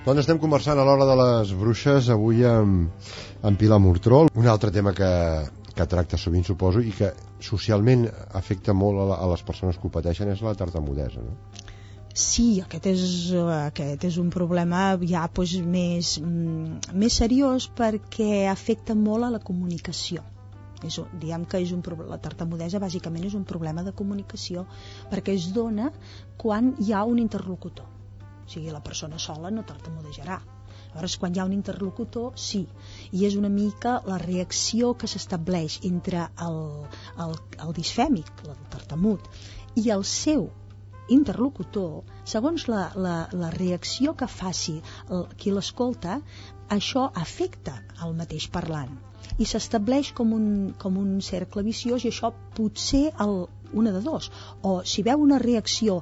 Doncs estem conversant a l'Hora de les Bruixes avui amb Pilar Murtrol. Un altre tema que tracta sovint, suposo, i que socialment afecta molt a les persones que ho pateixen és la tartamudesa, no? Sí, aquest és un problema ja doncs, més seriós perquè afecta molt a la comunicació. Diguem que la tartamudesa bàsicament és un problema de comunicació perquè es dona quan hi ha un interlocutor. O sigui, la persona sola no tartamudejarà. Llavors, quan hi ha un interlocutor, sí. I és una mica la reacció que s'estableix entre el disfèmic, el tartamut, i el seu interlocutor, segons la reacció que faci qui l'escolta, això afecta el mateix parlant. I s'estableix com un cercle viciós, i això potser una de dos, o si veu una reacció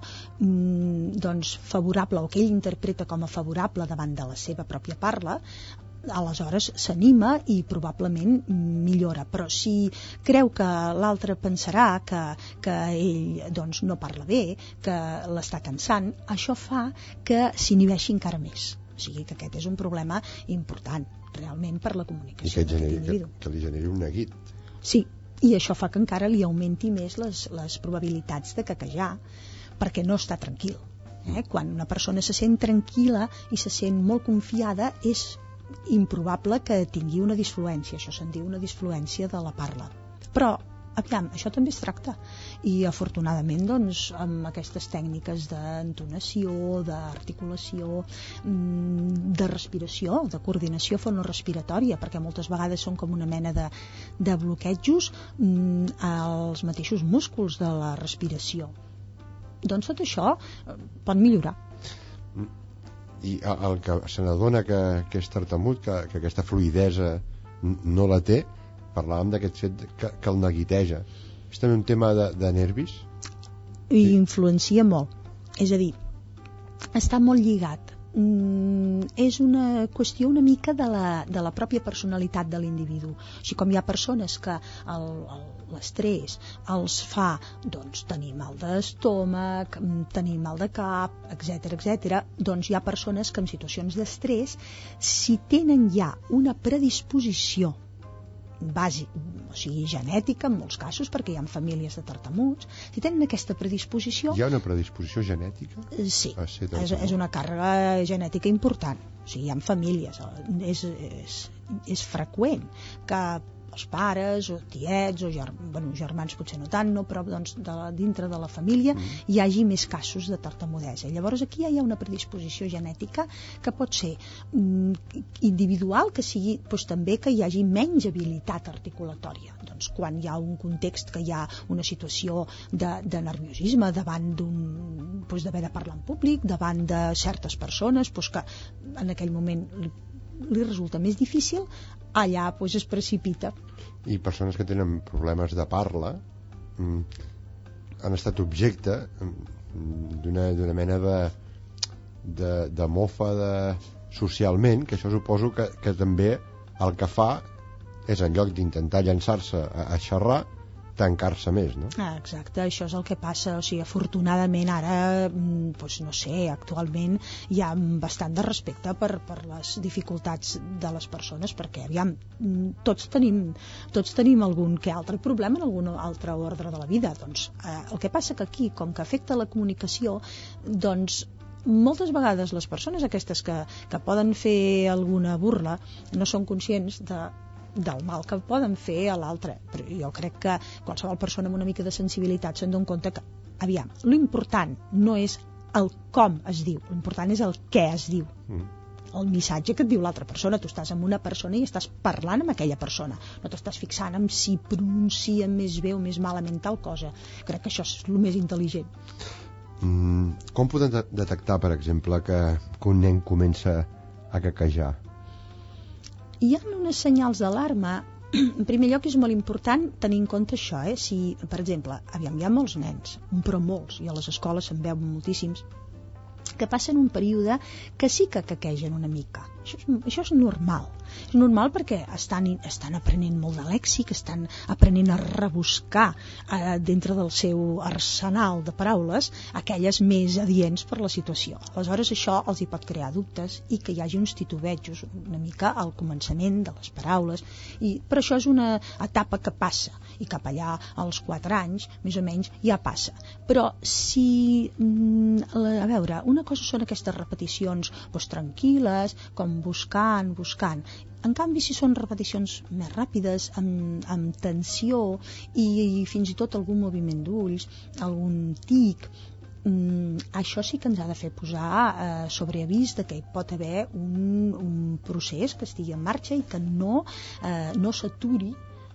favorable o que ell interpreta com a favorable davant de la seva pròpia parla, aleshores s'anima i probablement millora. Però si creu que l'altre pensarà que ell no parla bé, que l'està cansant, això fa que s'inhibeixi encara més. O sigui que aquest és un problema important realment per la comunicació. I que li generi un neguit. Sí, i això fa que encara li augmenti més les probabilitats de quequejar, perquè no està tranquil. Quan una persona se sent tranquil·la i se sent molt confiada, és improbable que tingui una disfluència. Això se'n diu una disfluència de la parla. Però aviam, això també es tracta, i afortunadament amb aquestes tècniques d'entonació, d'articulació, de respiració, de coordinació fonorespiratòria, perquè moltes vegades són com una mena de bloquejos als mateixos músculs de la respiració. Doncs tot això pot millorar. I el que se n'adona que és tartamut, que aquesta fluïdesa no la té, parlàvem d'aquest fet que el neguiteja. És també un tema de nervis? I influencia molt. És a dir, està molt lligat. És una qüestió una mica de la pròpia personalitat de l'individu. Així com hi ha persones que l'estrès els fa tenir mal d'estómac, tenir mal de cap, etc., doncs hi ha persones que en situacions d'estrès, si tenen ja una predisposició bàsic, o sigui genètica en molts casos, perquè hi ha famílies de tartamuts, si tenen aquesta predisposició... Hi ha una predisposició genètica? Sí, és una càrrega genètica important. O sigui, hi ha famílies, és freqüent que els pares o tiets o germans potser no tant, però dintre de la família hi hagi més casos de tartamudesa. Llavors aquí ja hi ha una predisposició genètica que pot ser individual, que sigui també que hi hagi menys habilitat articulatòria. Doncs quan hi ha un context que hi ha una situació de nerviosisme davant d'haver de parlar en públic, davant de certes persones que en aquell moment li resulta més difícil, allà es precipita. I persones que tenen problemes de parla han estat objecte d'una mena de mofa socialment, que això suposo que també el que fa és, en lloc d'intentar llançar-se a xerrar, tancar-se més, no? Exacte, això és el que passa. O sigui, afortunadament ara, no sé, actualment hi ha bastant de respecte per les dificultats de les persones, perquè aviam, tots tenim algun que altre problema en algun altre ordre de la vida. Doncs el que passa que aquí, com que afecta la comunicació, doncs moltes vegades les persones aquestes que poden fer alguna burla no són conscients del mal que poden fer a l'altre. Però jo crec que qualsevol persona amb una mica de sensibilitat se'n dona compte que, aviam, l'important no és el com es diu, l'important és el què es diu, el missatge que et diu l'altra persona. Tu estàs amb una persona i estàs parlant amb aquella persona, no t'estàs fixant en si pronuncia més bé o més malament tal cosa. Crec que això és el més intel·ligent. Com podem detectar, per exemple, que un nen comença a quequejar? Hi ha unes senyals d'alarma. En primer lloc és molt important tenir en compte això, si, per exemple, hi ha molts nens, però molts, i a les escoles se'n veuen moltíssims, que passen un període que sí que quequegen una mica. Això és normal. És normal perquè estan aprenent molt de lèxic, estan aprenent a rebuscar dintre del seu arsenal de paraules aquelles més adients per la situació. Aleshores això els hi pot crear dubtes i que hi hagi uns titubejos una mica al començament de les paraules, però això és una etapa que passa i cap allà als 4 anys més o menys ja passa. Però si a veure, una cosa són aquestes repeticions tranquil·les, com buscant. En canvi, si són repeticions més ràpides, amb tensió i fins i tot algun moviment d'ulls, algun tic, això sí que ens ha de fer posar sobre avís de que hi pot haver un procés que estigui en marxa i que no s'aturi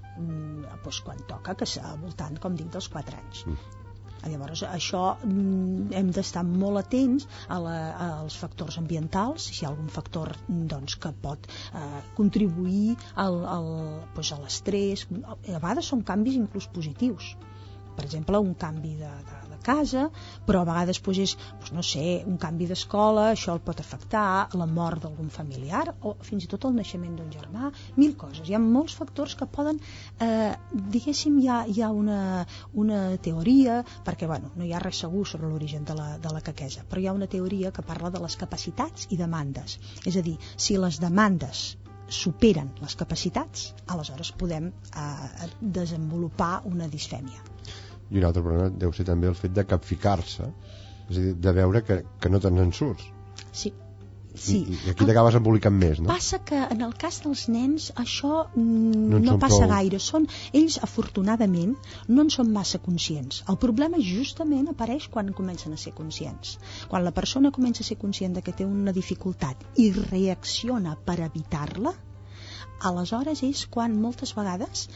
quan toca, que al voltant, com dic, dels 4 anys. Llavors, això hem d'estar molt atents als factors ambientals, si hi ha algun factor que pot contribuir a l'estrès. A vegades són canvis inclús positius. Per exemple, un canvi de casa, però a vegades és, un canvi d'escola, això el pot afectar, la mort d'algun familiar o fins i tot el naixement d'un germà, 1000 coses. Hi ha molts factors que poden, diguéssim, hi ha una teoria, perquè no hi ha res segur sobre l'origen de la quequesa, però hi ha una teoria que parla de les capacitats i demandes. És a dir, si les demandes superen les capacitats, aleshores podem desenvolupar una disfèmia. I un altre problema deu ser també el fet de capficar-se, és a dir, de veure que no te'n surts. Sí. I aquí t'acabes embolicant més, no? Passa que en el cas dels nens això no passa gaire. Ells, afortunadament, no en són massa conscients. El problema justament apareix quan comencen a ser conscients. Quan la persona comença a ser conscient de que té una dificultat i reacciona per evitar-la, aleshores és quan moltes vegades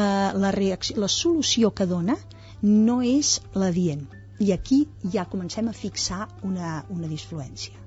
la solució que dona no és l'adient. I aquí ja comencem a fixar una disfluència.